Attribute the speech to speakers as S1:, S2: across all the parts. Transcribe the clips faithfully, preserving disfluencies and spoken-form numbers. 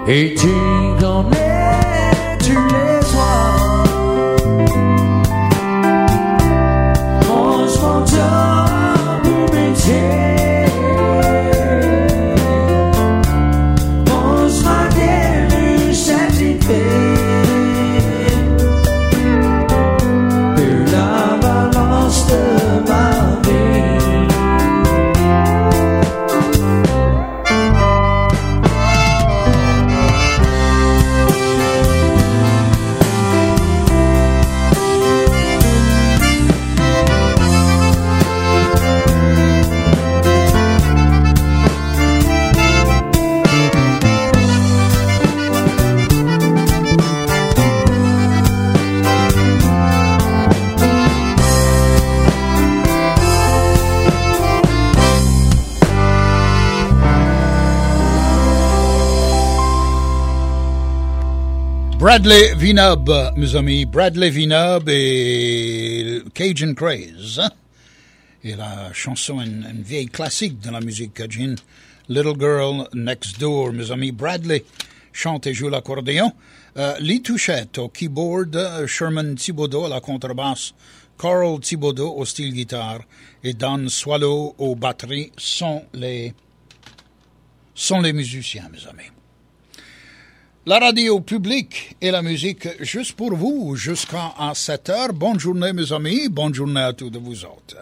S1: et tu connais tous les soirs. Mange mon job, mon métier, mange ma gueule satisfait. De la balance de ma vie.
S2: Bradley Vinub, mes amis, Bradley Vinub et Cajun Craze. Et la chanson, une, une vieille classique de la musique cajun, Little Girl Next Door, mes amis. Bradley chante et joue l'accordéon. Euh, Lee Touchette au keyboard, Sherman Thibodeau à la contrebasse, Carl Thibodeau au style guitare et Don Swallow aux batteries sont les, sont les musiciens, mes amis. La radio publique et la musique juste pour vous jusqu'à sept heures. Bonne journée, mes amis. Bonne journée à tous de vous autres.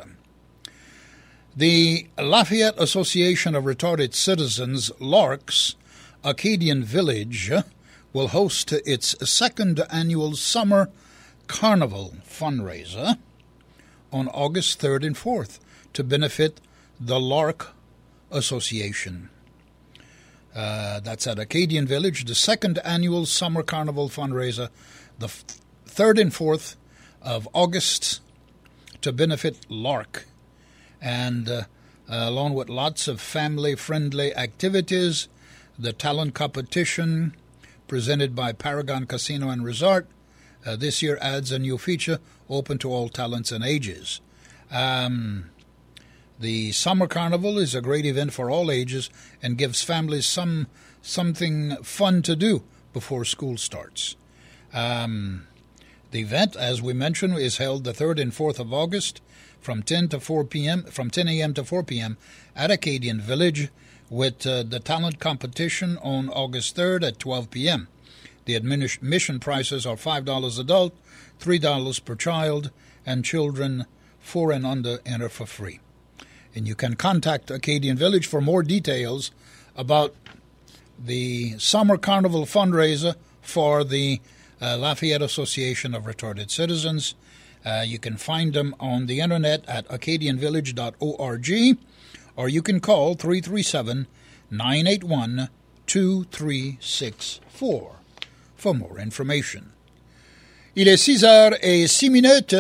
S2: The Lafayette Association of Retarded Citizens, LARC's Acadian Village will host its second annual Summer Carnival fundraiser on August third and fourth to benefit the LARC Association. Uh, that's at Acadian Village, the second annual Summer Carnival fundraiser, the f- third and fourth of August to benefit LARC. And uh, uh, along with lots of family-friendly activities, the talent competition presented by Paragon Casino and Resort uh, this year adds a new feature open to all talents and ages. Um... The Summer Carnival is a great event for all ages and gives families some something fun to do before school starts. Um, the event, as we mentioned, is held the third and fourth of August from ten to four p.m. from ten a.m. to four p.m. at Acadian Village, with uh, the talent competition on August third at twelve p.m. The admission prices are five dollars adult, three dollars per child, and children four and under enter for free. And you can contact Acadian Village for more details about the Summer Carnival fundraiser for the uh, Lafayette Association of Retarded Citizens. Uh, you can find them on the internet at acadian village dot org, or you can call three three seven, nine eight one, two three six four for more information. Il est six heures et six minutes.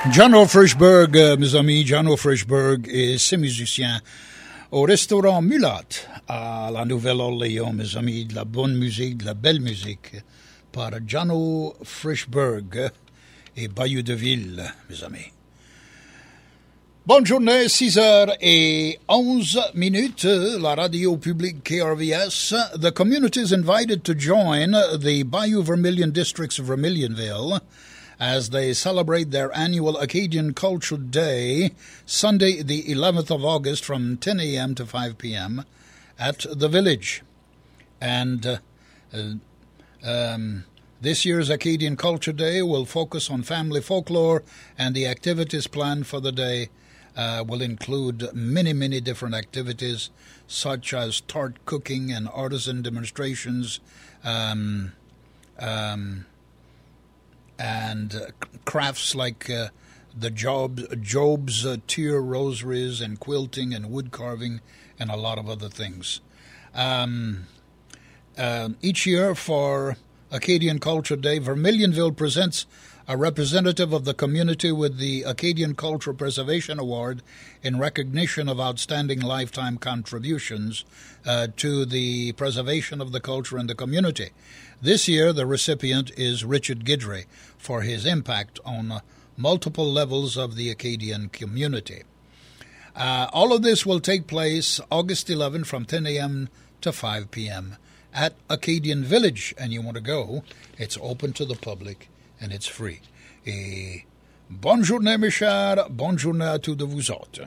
S2: Jano Frischberg, euh, mes amis, Jano Frischberg et ses musiciens au restaurant Mulat à la Nouvelle-Orléans, mes amis, de la bonne musique, de la belle musique par Jano Frischberg et Bayou de Ville, mes amis. Bonne journée, six heures et onze minutes, la radio publique K R V S. The community is invited to join the Bayou Vermilion districts of Vermilionville as they celebrate their annual Acadian Culture Day, Sunday the eleventh of August from ten a.m. to five p.m. at the village. And uh, uh, um, this year's Acadian Culture Day will focus on family folklore, and the activities planned for the day uh, will include many, many different activities such as tart cooking and artisan demonstrations, um, um, and uh, crafts like uh, the Job, Job's uh, tear rosaries and quilting and wood carving and a lot of other things. Um, uh, each year for Acadian Culture Day, Vermilionville presents a representative of the community with the Acadian Cultural Preservation Award in recognition of outstanding lifetime contributions uh, to the preservation of the culture in the community. This year, the recipient is Richard Guidry for his impact on uh, multiple levels of the Acadian community. Uh, all of this will take place August eleventh from ten a.m. to five p.m. at Acadian Village, and you want to go, it's open to the public and it's free. Et bonne journée, mes chers, bonne journée à tous de vous autres.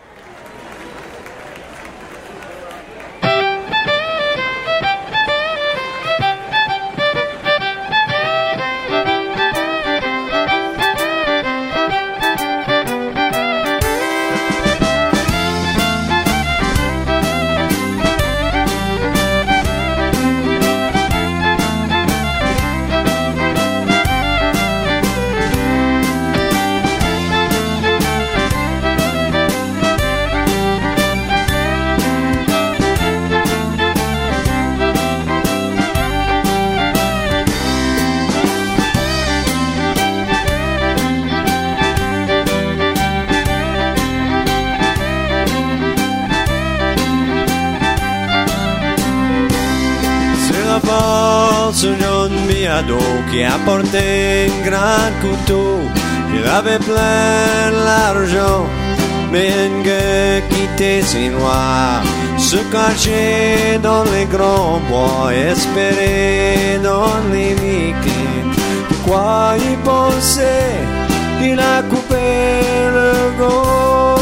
S3: Qui apportait un grand couteau. Il avait plein l'argent, mais un gars qui était si noir se cachait dans les grands bois, espérait dans les week-ends. Pourquoi il pensait, il a coupé le gorge.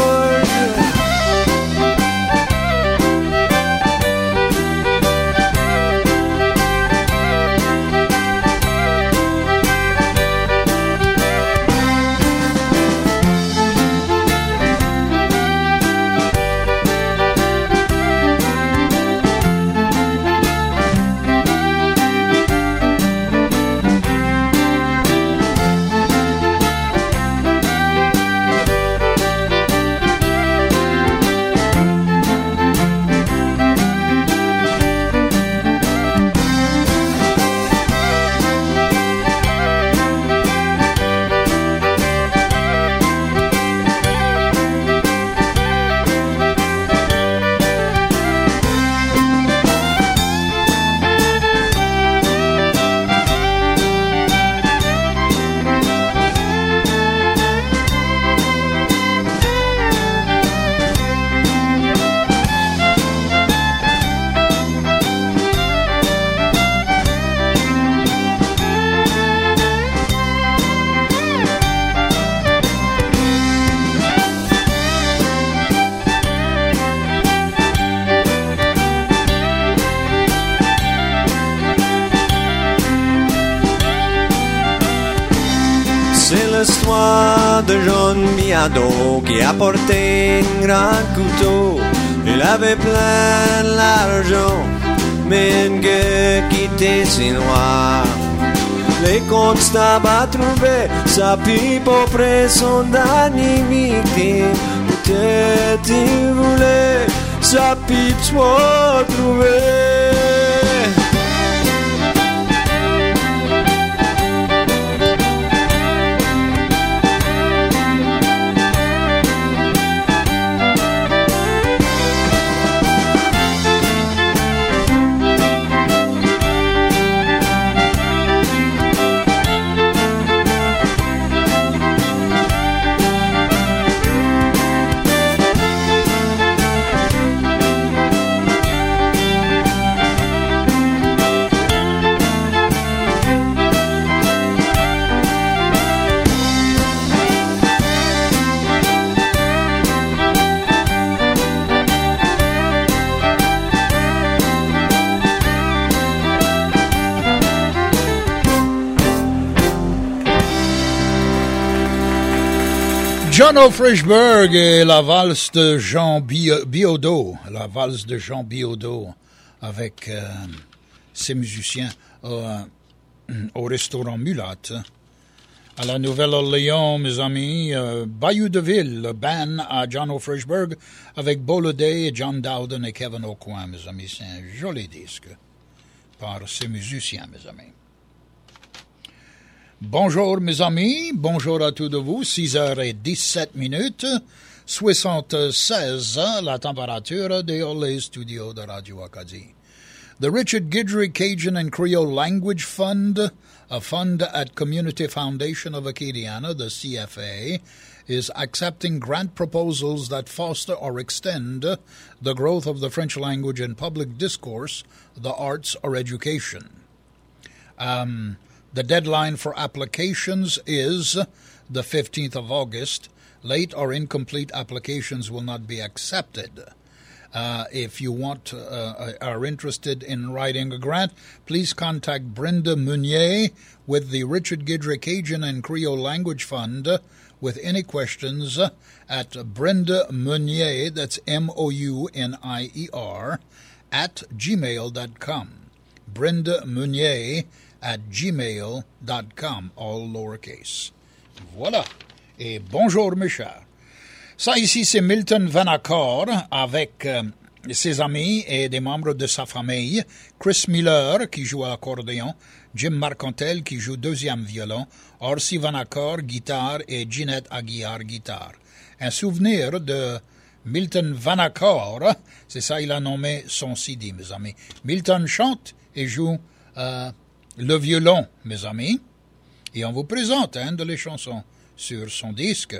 S3: L'histoire de John Miado qui apportait un grand couteau. Il avait plein l'argent, mais un gars qui était si noir. Les constables a trouvé sa pipe auprès son dernier victime. Peut-être il voulait sa pipe soit trouvée.
S2: John O'Frishberg et la valse de Jean Biaudeau, la valse de Jean Biaudeau avec euh, ses musiciens euh, au restaurant Mulat. À la Nouvelle-Orléans, mes amis, euh, Bayou de Ville, le band à John O'Frishberg avec Boloday et John Dowden et Kevin Aucoin, mes amis. C'est un joli disque par ces musiciens, mes amis. Bonjour mes amis, bonjour à tous de vous, six heures dix-sept minutes, soixante-seize la température dans les studios de Radio Acadie. The Richard Guidry Cajun and Creole Language Fund, a fund at Community Foundation of Acadiana, the C F A, is accepting grant proposals that foster or extend the growth of the French language in public discourse, the arts, or education. Um... The deadline for applications is the fifteenth of August. Late or incomplete applications will not be accepted. Uh, if you want, uh, are interested in writing a grant, please contact Brenda Meunier with the Richard Guidry Cajun and Creole Language Fund with any questions at Brenda Meunier, that's M O U N I E R, at gmail dot com. Brenda Meunier at gmail dot com, all lowercase. Voilà. Et bonjour, mes chers. Ça, ici, c'est Milton Vanacore avec euh, ses amis et des membres de sa famille. Chris Miller, qui joue à l'accordéon. Jim Marcantel, qui joue deuxième violon. Orsi Vanacore, guitare. Et Ginette Aguiar, guitare. Un souvenir de Milton Vanacore. C'est ça, il a nommé son C D, mes amis. Milton chante et joue euh, le violon, mes amis, et on vous présente une de les chansons sur son disque.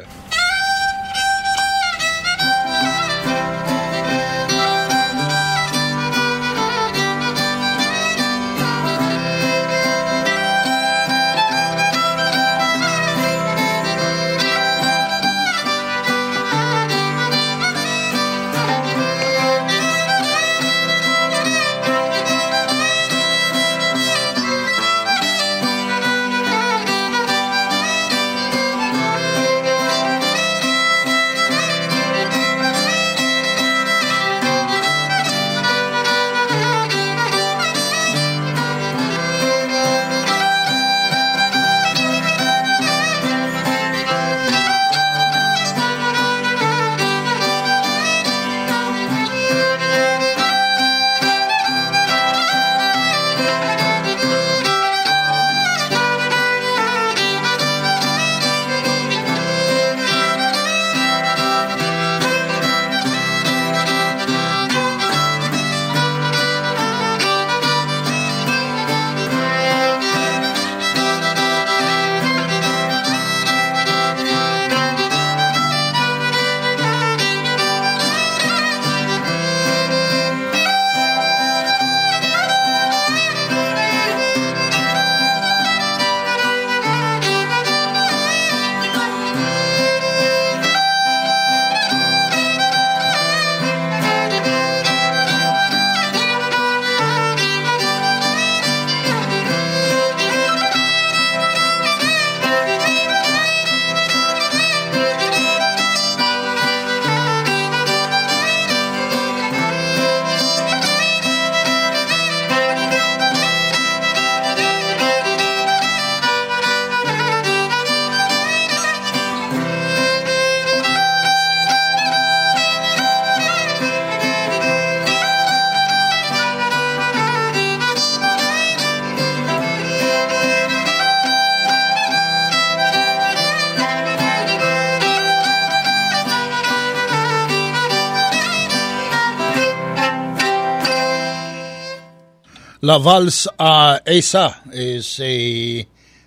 S2: La valse à Essa, et c'est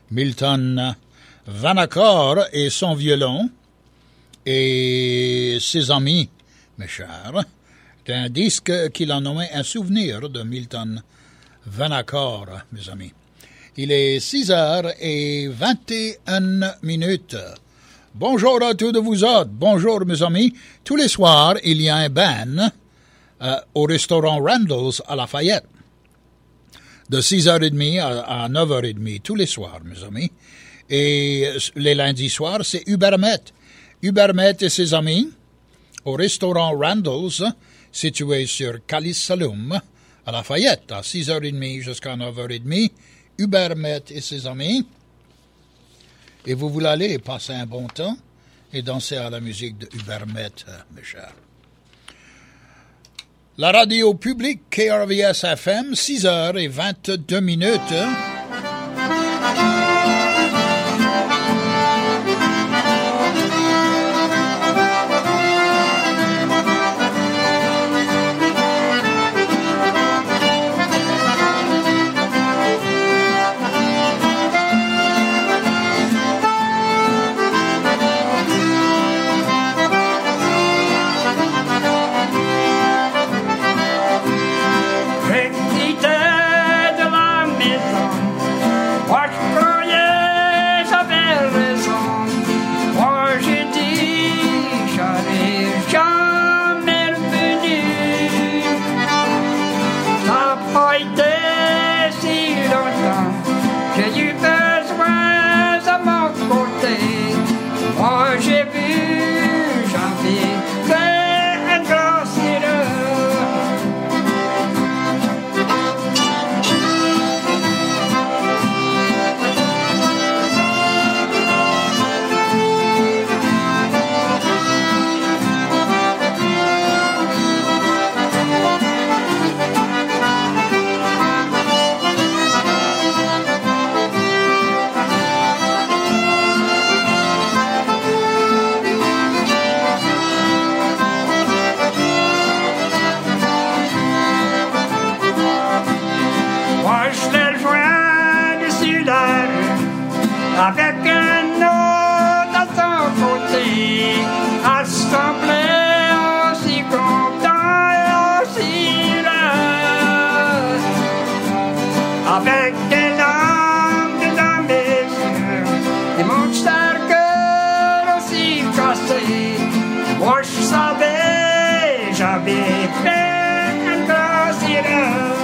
S2: Milton Vanacore et son violon et ses amis, mes chers. C'est un disque qu'il a nommé Un souvenir de Milton Vanacore, mes amis. Il est six heures vingt et une minutes. Bonjour à tous de vous autres. Bonjour, mes amis. Tous les soirs, il y a un band euh, au restaurant Randall's à Lafayette. De six heures trente à, à neuf heures trente, tous les soirs, mes amis. Et les lundis soirs, c'est Ubermet. Hubert Met et ses amis, au restaurant Randall's, situé sur Calice Saloum, à Lafayette, à six heures trente jusqu'à neuf heures trente. Hubert Met et ses amis. Et vous voulez aller passer un bon temps et danser à la musique de Hubert Met, mes chers. La radio publique K R V S F M, six heures vingt-deux minutes.
S4: Avec un autre à son côté, assemblés aussi contents et aussi là, avec des larmes dans mes yeux, et mon cher cœur aussi cassé. Moi je savais, j'avais fait un grand silence.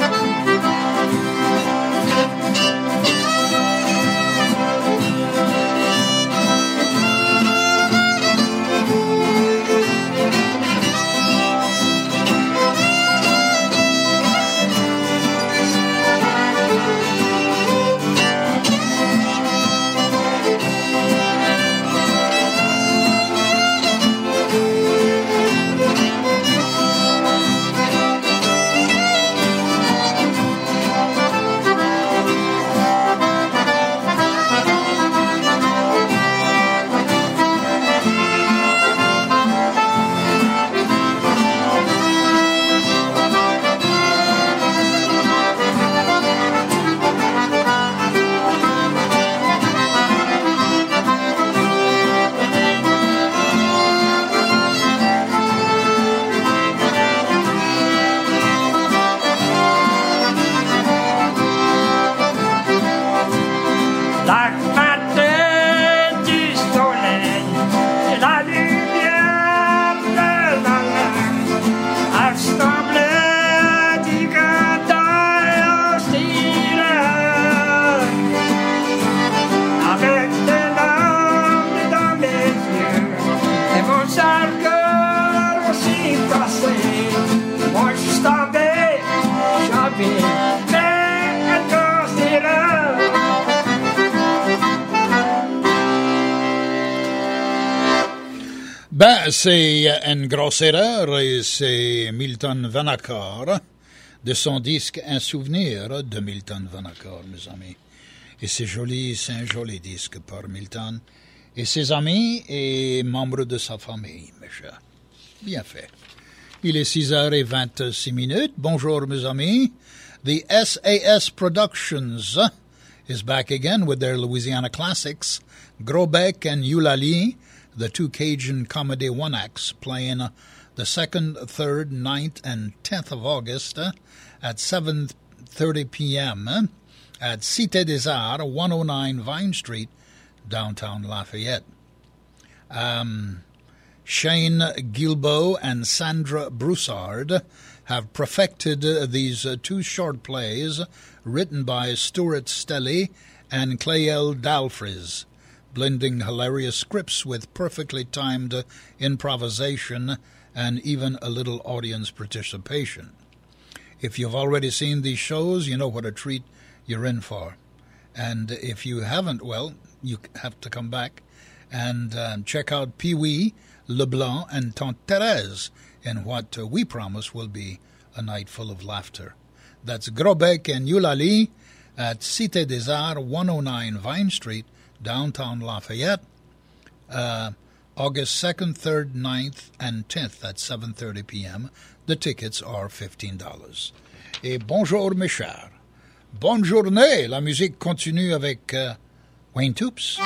S2: Ben, c'est une grosse erreur et c'est Milton Vanacore de son disque Un souvenir de Milton Vanacore, mes amis. Et c'est joli, c'est un joli disque par Milton et ses amis et membres de sa famille, mes chers. Bien fait. Il est six heures vingt-six minutes. Bonjour, mes amis. The S A S Productions is back again with their Louisiana classics, Gros Bec and Eulalie, the two Cajun comedy one-acts playing uh, the second, third, ninth, and tenth of August uh, at seven thirty p.m. Uh, at Cité des Arts, one oh nine Vine Street, downtown Lafayette. Um, Shane Guilbeault and Sandra Broussard have perfected uh, these uh, two short plays written by Stuart Stelly and Clayel Dalfries. blending hilarious scripts with perfectly timed uh, improvisation and even a little audience participation. If you've already seen these shows, you know what a treat you're in for. And if you haven't, well, you have to come back and uh, check out Pee-wee, LeBlanc, and Tante Thérèse in what uh, we promise will be a night full of laughter. That's Grosbec and Eulalie at Cité des Arts, one oh nine Vine Street, downtown Lafayette, uh, August second, third, ninth, and tenth at seven thirty p.m. The tickets are fifteen dollars. Et bonjour, mes chers. Bonne journée. La musique continue avec uh, Wayne Toups.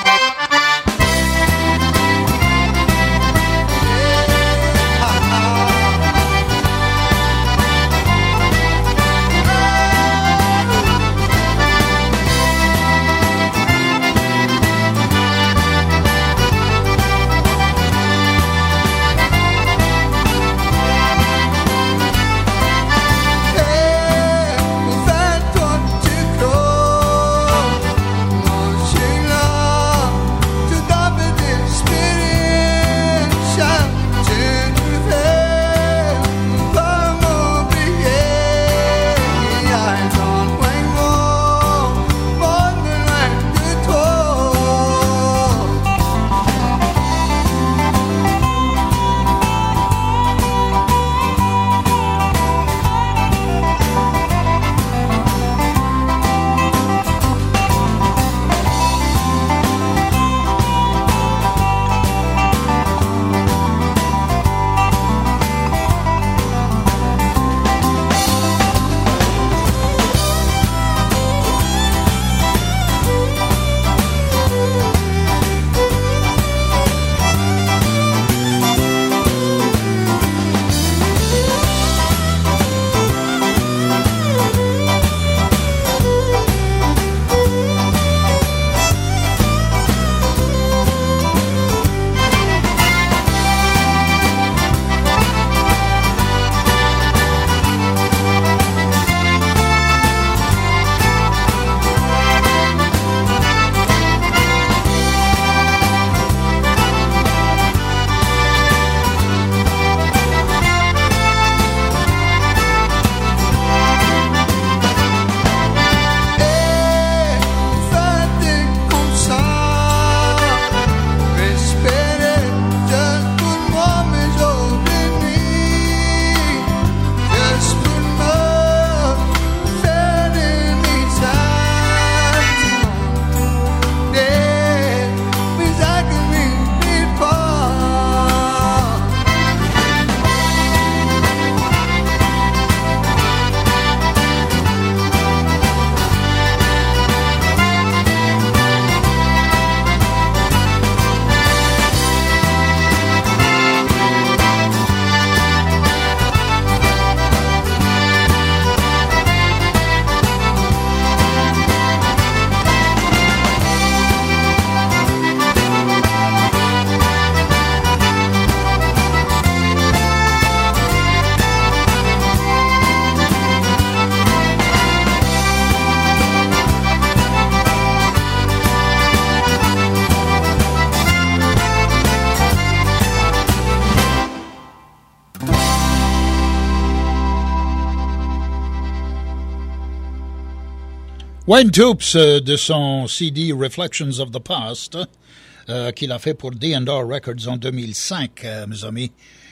S2: Wayne Toups, euh, de son C D Reflections of the Past, euh, qu'il a fait pour D and R Records en deux mille cinq, euh, mes amis.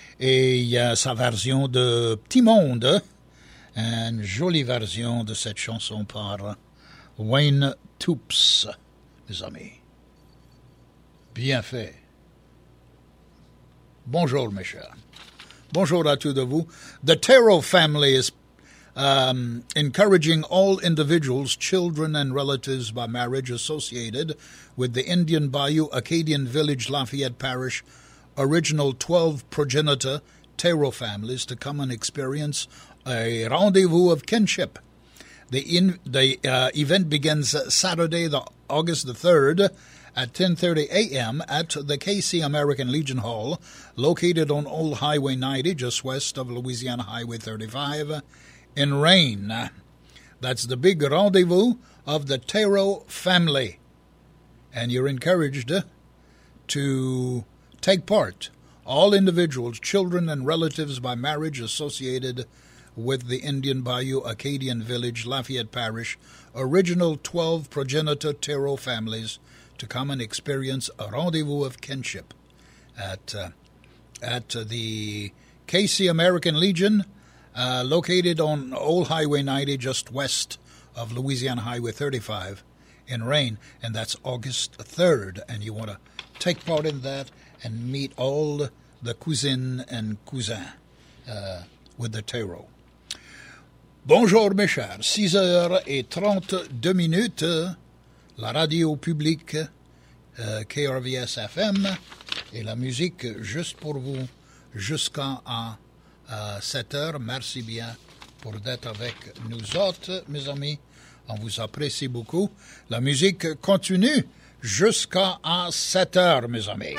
S2: Et il y a sa version de Petit Monde, une jolie version de cette chanson par Wayne Toups, mes amis. Bien fait. Bonjour, mes chers. Bonjour à tous de vous. The Taro family is Um, encouraging all individuals, children, and relatives by marriage associated with the Indian Bayou Acadian Village Lafayette Parish original twelve progenitor Taro families to come and experience a rendezvous of kinship. The, in, the uh, event begins Saturday, the August the third, at ten thirty a.m. at the K C American Legion Hall, located on Old Highway ninety, just west of Louisiana Highway thirty-five, in Rain. That's the big rendezvous of the Taro family. and you're encouraged to take part. All individuals, children, and relatives by marriage associated with the Indian Bayou Acadian Village, Lafayette Parish, original twelve progenitor Tero families to come and experience a rendezvous of kinship at uh, at uh, the K C American Legion, uh, located on Old Highway ninety, just west of Louisiana Highway thirty-five in Rayne, and that's August third. And you want to take part in that and meet all the cousines and cousins uh, with the Tero. Bonjour mes chers, six heures trente-deux minutes, la radio publique euh, K R V S F M et la musique juste pour vous jusqu'à à sept heures. Merci bien pour d'être avec nous autres, mes amis. On vous apprécie beaucoup. La musique continue jusqu'à à sept heures, mes amis.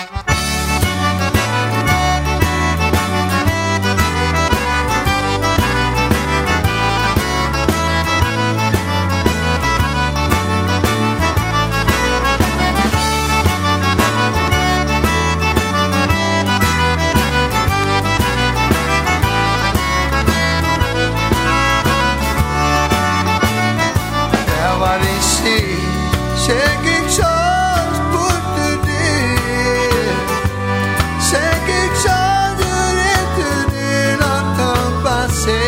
S5: C'est quelque chose pour te dire, c'est quelque chose de retenir dans ton passé.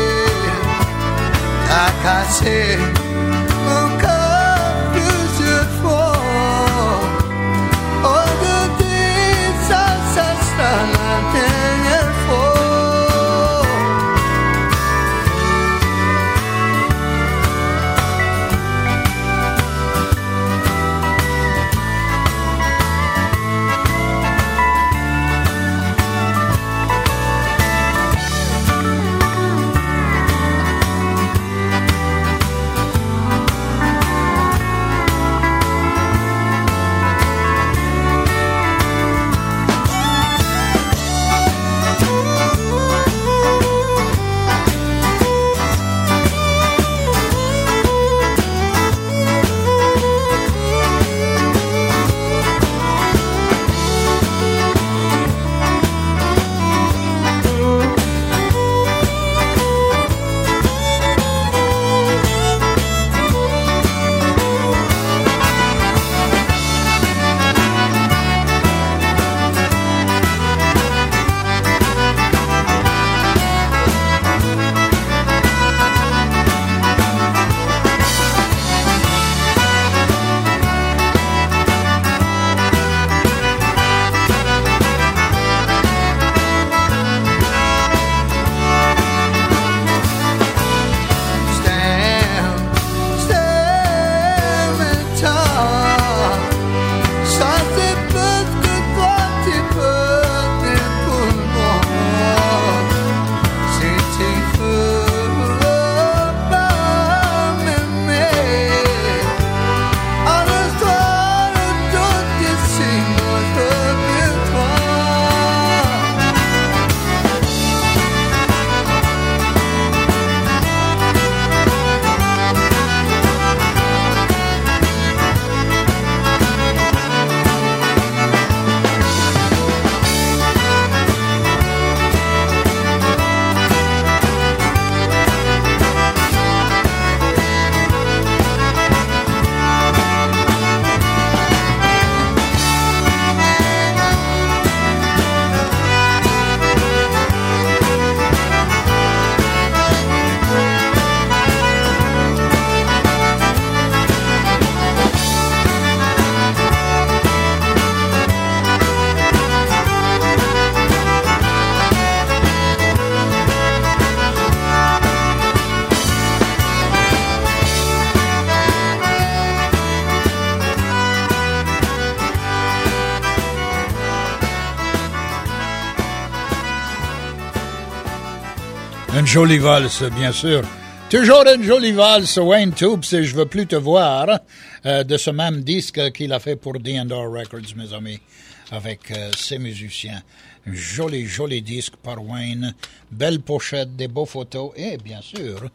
S5: T'as cassé mon cœur plusieurs fois. Aujourd'hui, ça, ça sera la dernière fois.
S2: Une jolie valse, bien sûr. Toujours une jolie valse, Wayne Toups, et Je veux plus te voir, euh, de ce même disque qu'il a fait pour D and R Records, mes amis, avec euh, ses musiciens. Un joli, joli disque par Wayne, belle pochette, des beaux photos, et bien sûr,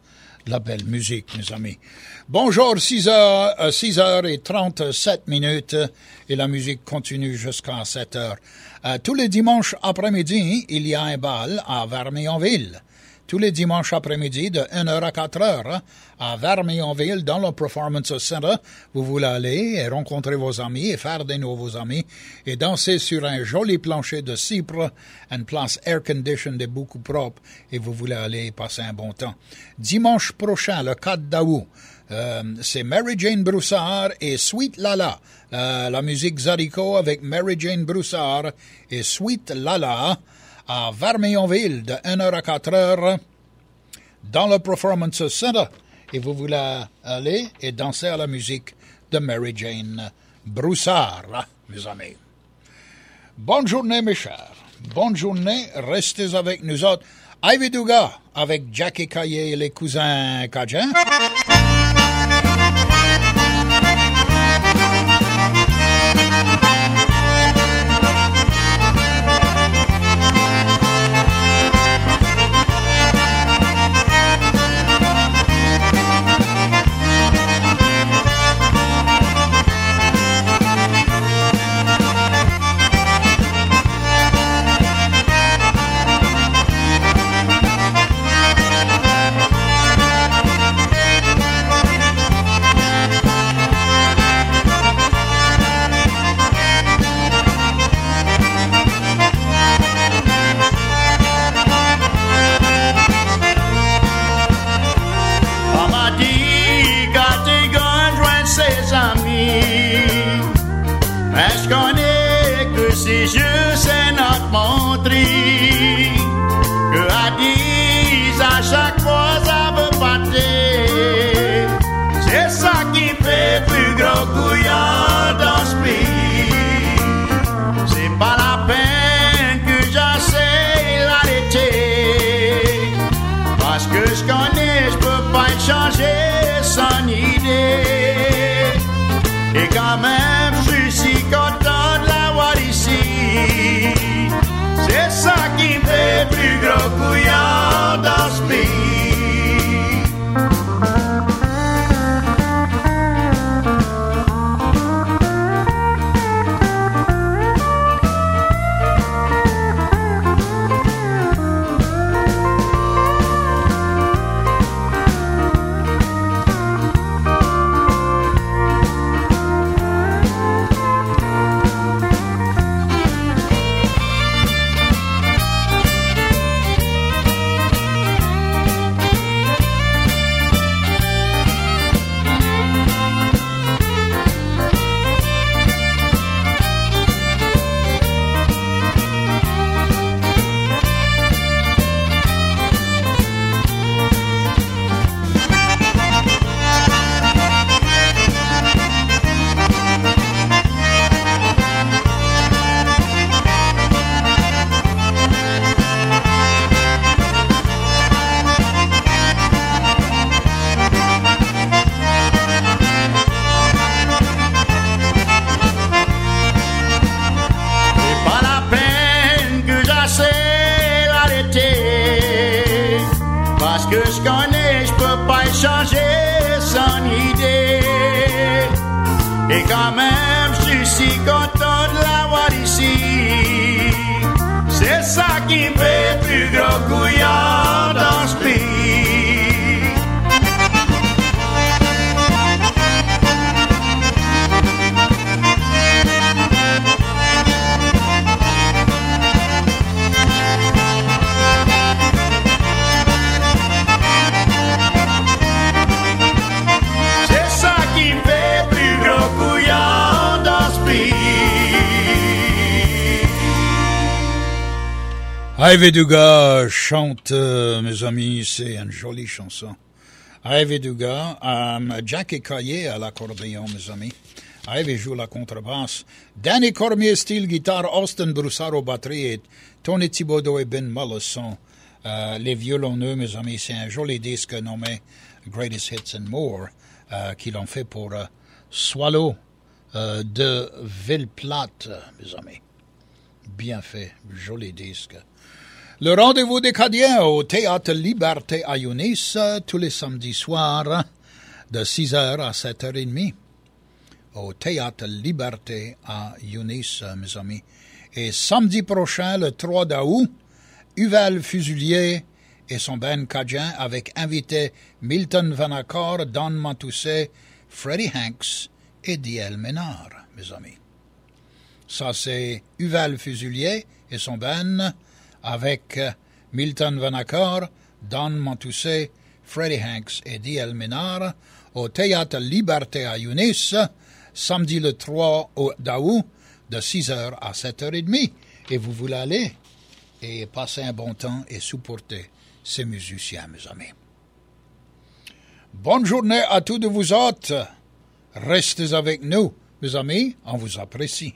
S2: la belle musique, mes amis. Bonjour, six heures, euh, six heures et trente-sept minutes, et la musique continue jusqu'à sept heures. Euh, tous les dimanches après-midi, il y a un bal à Vermeyonville. Tous les dimanches après-midi, de une heure à quatre heures, à Vermeyonville, dans le Performance Center, vous voulez aller et rencontrer vos amis et faire des nouveaux amis et danser sur un joli plancher de cypre, une place air-conditioned et beaucoup propre, et vous voulez aller passer un bon temps. Dimanche prochain, le quatre août, euh, c'est Mary Jane Broussard et Sweet Lala. Euh, la musique Zarico avec Mary Jane Broussard et Sweet Lala à Vermeyonville de une heure à quatre heures dans le Performance Center. Et vous voulez aller et danser à la musique de Mary Jane Broussard, mes amis. Bonne journée, mes chers. Bonne journée. Restez avec nous autres. Ivy Dugas avec Jackie Caillé et les cousins Cajun. Ivy Dugas chante, euh, mes amis, c'est une jolie chanson. Ivy Dugas, um, Jackie Caillé à l'accordéon, mes amis. Ivy joue la contrebasse. Danny Cormier, style guitare, Austin Broussard aux batteries et Tony Thibodeau et Ben Mullis sont euh, les violonneux, mes amis. C'est un joli disque nommé Greatest Hits and More euh, qu'ils ont fait pour euh, Swallow euh, de Ville-Plate, mes amis. Bien fait, joli disque. Le rendez-vous des Cadiens au Théâtre Liberté à Younis, tous les samedis soirs, de six heures à sept heures trente. Au Théâtre Liberté à Younis, mes amis. Et samedi prochain, le trois août, Uval Fusilier et son band Cadien avec invité Milton Vanacore, Don Matousset, Freddie Hanks et D L Ménard, mes amis. Ça, c'est Uval Fusilier et son band avec Milton Vanacore, Don Matousset, Freddie Hanks et D L Ménard au Théâtre Liberté à Younis, samedi le trois août, de six heures à sept heures trente. Et vous voulez aller et passer un bon temps et supporter ces musiciens, mes amis. Bonne journée à tous de vous autres. Restez avec nous, mes amis, on vous apprécie.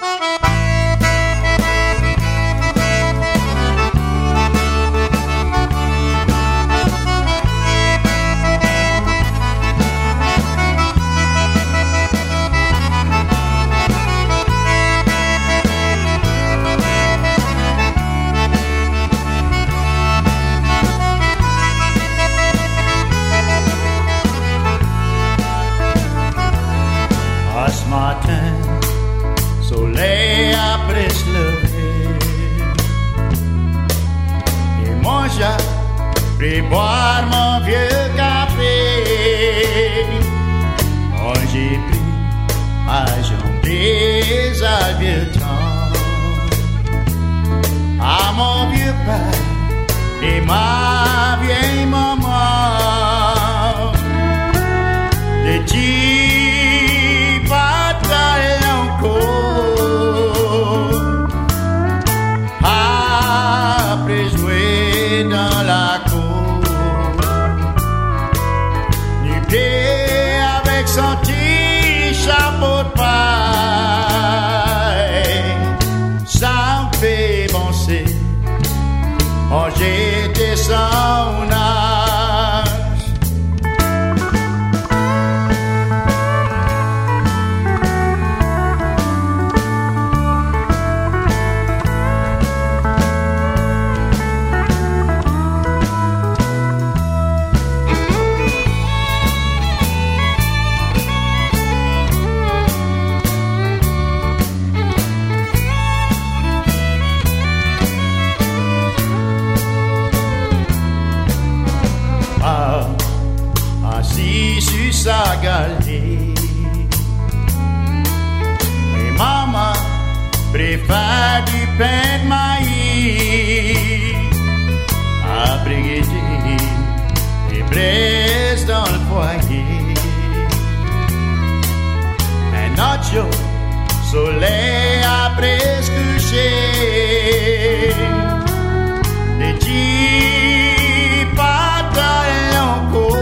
S6: Ce matin, soleil après se lever, et moi j'ai pris boire mon vieux café. Moi j'ai pris ma jambe des vieux temps à mon vieux père et ma vieille maman. Les petits après jouer dans la cour, nu-pied avec son petit chapeau de paille, ça me fait penser, oh j'étais son âge. Sa galerie, et maman prépare du pain de maïs, après guetter et braise dans le foyer. Un autre jour, soleil après se coucher, des petits pantalons courts.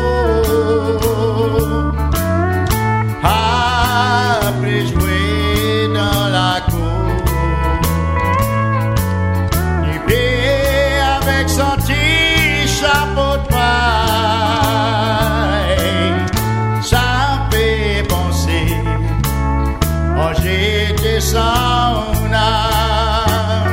S6: Après jouer dans la cour, du pied avec son petit chapeau de paille, ça me fait penser, oh j'étais son âme.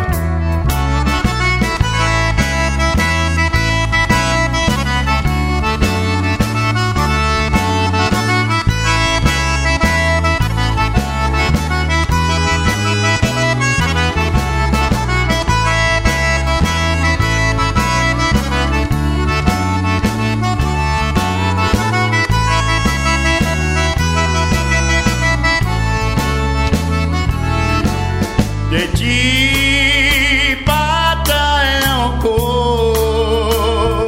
S6: Des petits pantalons courts,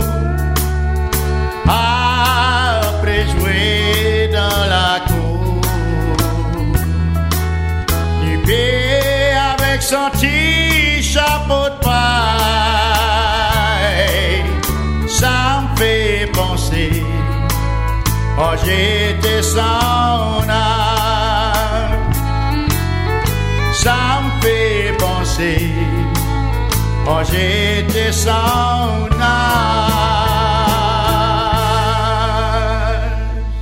S6: après jouer dans la cour, du pied avec son petit chapeau de paille, ça me fait penser, oh j'étais son âme. Ça me fait penser, oh j'étais son âge.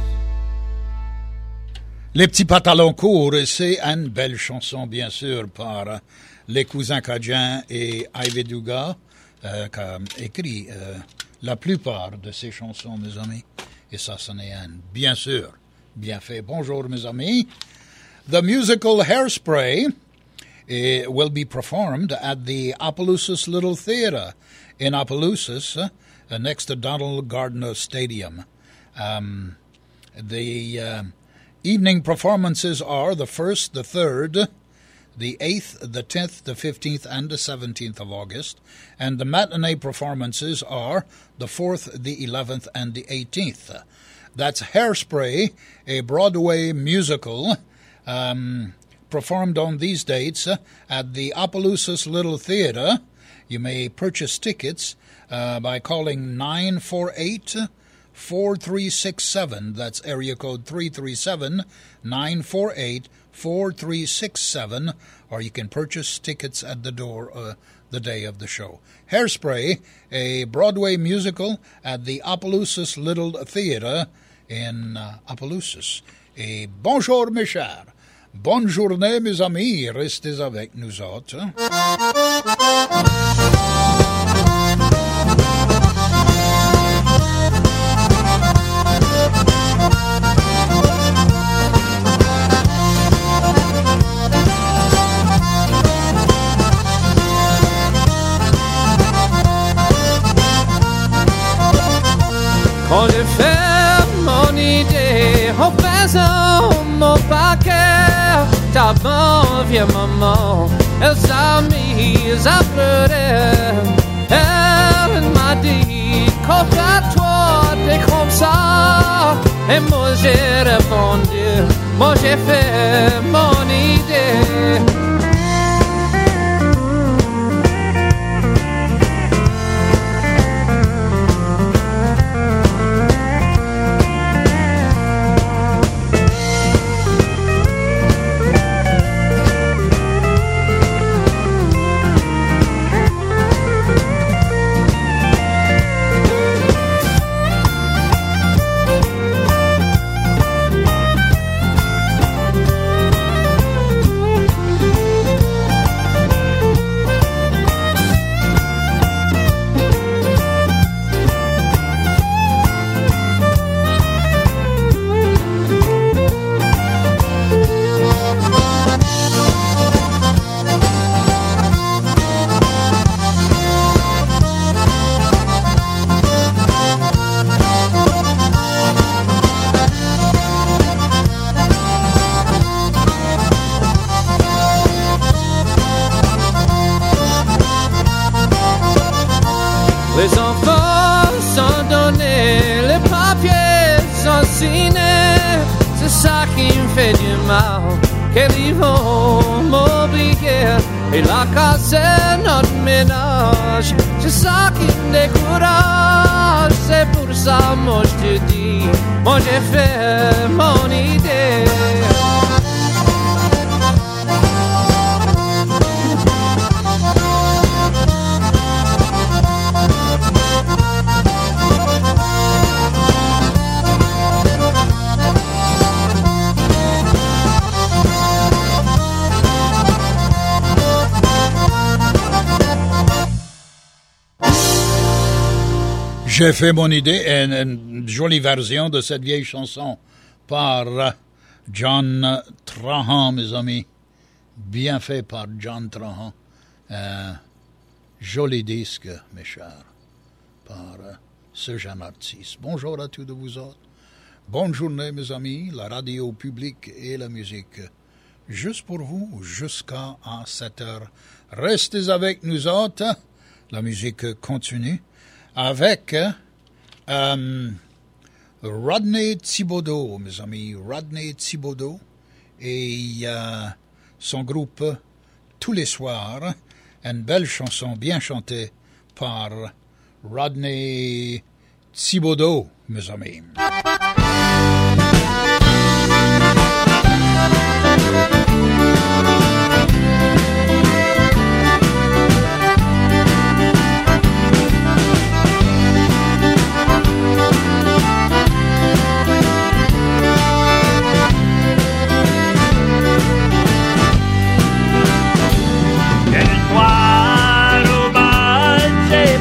S2: Les petits pantalons courts, c'est une belle chanson, bien sûr, par les cousins Cadiens et Ivy Dugas, euh, qui a écrit euh, la plupart de ces chansons, mes amis. Et ça, c'en est un, bien sûr, bien fait. Bonjour, mes amis. The musical Hairspray uh, will be performed at the Opelousas Little Theatre in Opelousas, uh, next to Donald Gardner Stadium. Um, the uh, evening performances are the first, the third, the eighth, the tenth, the fifteenth, and the seventeenth of August, and the matinee performances are the fourth, the eleventh, and the eighteenth. That's Hairspray, a Broadway musical, um, performed on these dates uh, at the Opelousas Little Theatre. You may purchase tickets uh, by calling nine four eight, four three six seven. That's area code three three seven, nine four eight, four three six seven, or you can purchase tickets at the door uh, the day of the show. Hairspray, a Broadway musical at the Opelousas Little Theatre in uh, Opelousas. Et bonjour, mes chers. Bonne journée, mes amis. Restez avec nous autres.
S7: Quand j'ai fait mon idée, en faisant mon paquet, t'avant vieux maman, elle s'est mise à pleurer. Elle m'a dit, quand à toi t'es comme ça, et moi j'ai répondu, moi j'ai fait mon idée. Les enfants sont donnés, les papiers sont signés. C'est ça qui me fait du mal, qu'ils vont m'oublier. Et la casse est notre ménage, c'est ça qui me décourage. C'est pour ça, moi je te dis, moi j'ai fait mon idée.
S2: J'ai fait mon idée, une, une jolie version de cette vieille chanson par John Trahan, mes amis. Bien fait par John Trahan. Un joli disque, mes chers, par ce jeune artiste. Bonjour à tous de vous autres. Bonne journée, mes amis. La radio publique et la musique, juste pour vous, jusqu'à sept heures. Restez avec nous autres. La musique continue. Avec euh, Rodney Thibodeau, mes amis, Rodney Thibodeau et euh, son groupe Tous les soirs, une belle chanson bien chantée par Rodney Thibodeau, mes amis.
S4: J'ai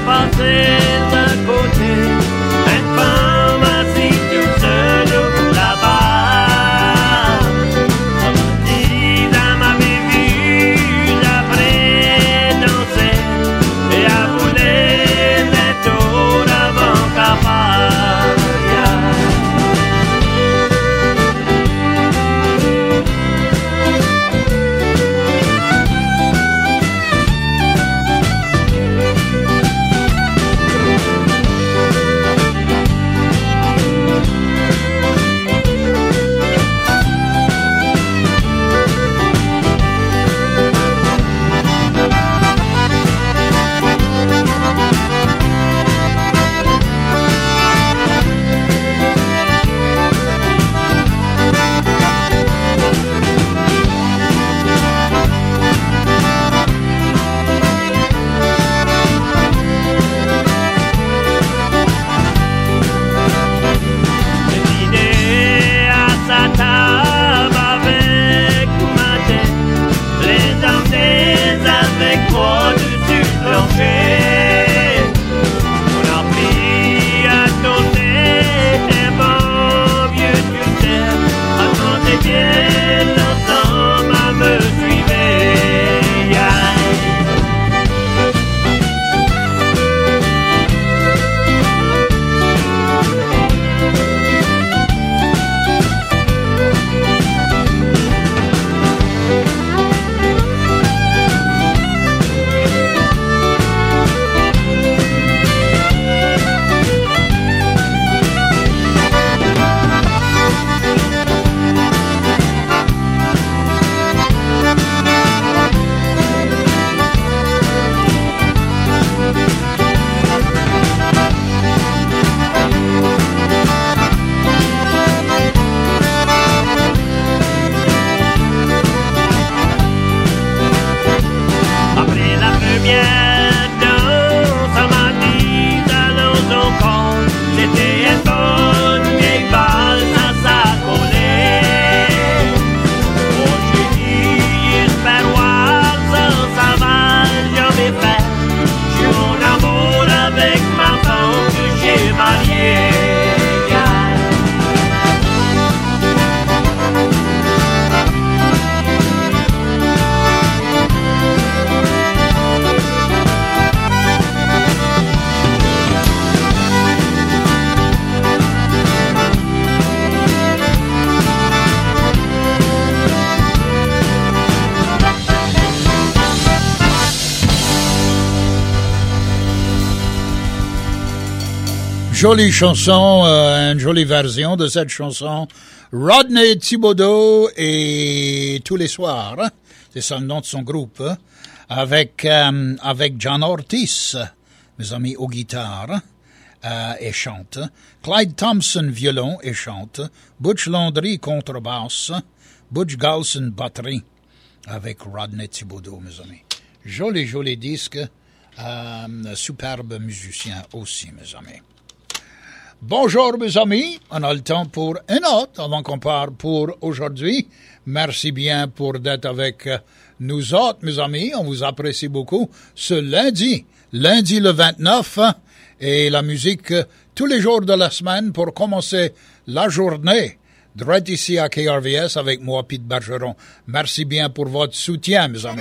S2: Jolie chanson, euh, une jolie version de cette chanson. Rodney Thibodeau et Tous les soirs, hein? C'est ça le nom de son groupe, hein? avec euh, avec John Ortiz, mes amis, aux guitares euh, et chante. Clyde Thompson, violon et chante. Butch Landry, contrebasse. Butch Galson, batterie, avec Rodney Thibodeau, mes amis. Joli, joli disque. Euh, superbe musicien aussi, mes amis. Bonjour mes amis, on a le temps pour une autre avant qu'on parte pour aujourd'hui. Merci bien pour d'être avec nous autres mes amis, on vous apprécie beaucoup. Ce lundi, lundi le vingt-neuf, et la musique tous les jours de la semaine pour commencer la journée. Direct ici à K R V S avec moi, Pete Bergeron. Merci bien pour votre soutien mes amis.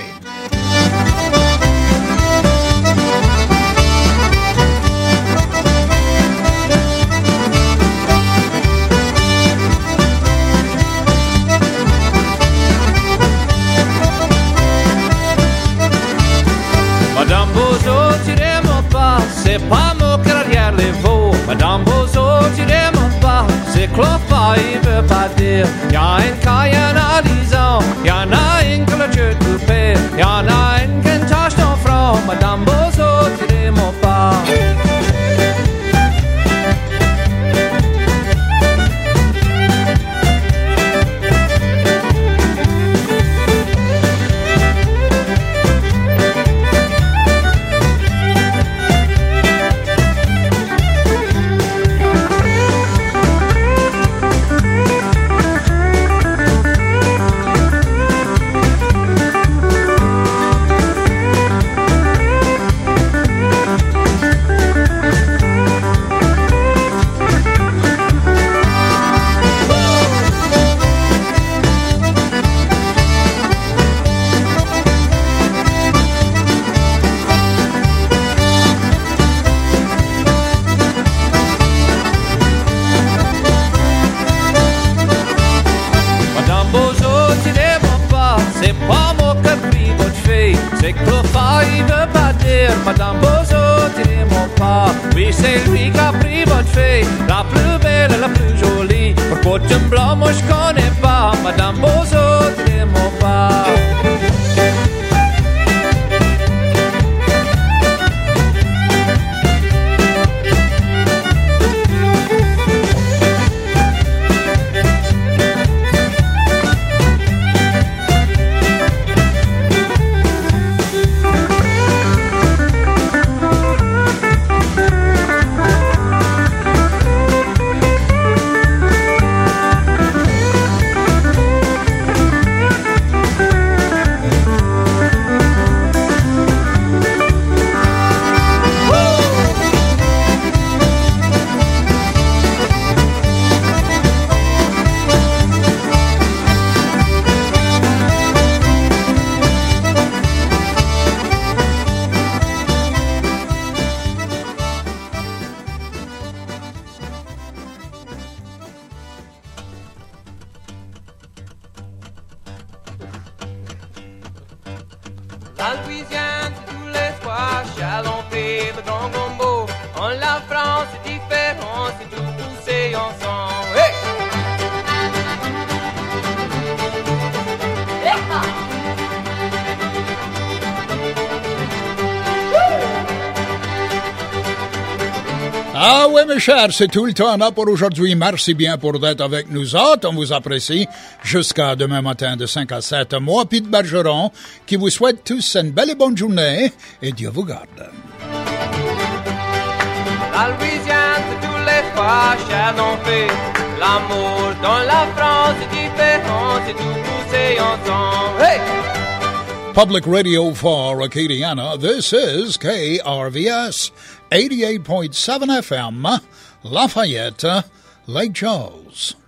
S7: Madame Bozo, tirez-moi pas, c'est pas mon carrière les veaux. Madame Bozo, tirez-moi pas, c'est clopa, il veut pas dire. Y'a une cas, y'en a dix ans, y'en a une que le Dieu te paie, y'en a une qui tâche ton front. Madame Bozo, tirez-moi pas. C'est que le faille veut pas dire Madame Bozo, tirez-moi pas. Oui, c'est lui qui a pris votre fille, la plus belle et la plus jolie. Pourquoi tu me blanc, moi je connais pas. Madame Bozo, tirez-moi pas.
S8: La Louisiane, c'est tous les soirs, chalanté, bedron gombo. En la France, c'est différent, c'est tout poussé ensemble. Hey!
S2: Ah oui, mes chers, c'est tout le temps là pour aujourd'hui. Merci bien pour d'être avec nous autres. On vous apprécie. Jusqu'à demain matin de cinq à sept. Moi, Pete Bergeron, qui vous souhaite tous une belle et bonne journée. Et Dieu vous garde.
S8: La Louisiane, c'est tous les fois, cher l'on fait. L'amour dans la France est différent, c'est tout poussé ensemble. Hey!
S2: Public Radio for Acadiana, this is K R V S eighty-eight point seven F M, Lafayette, Lake Charles.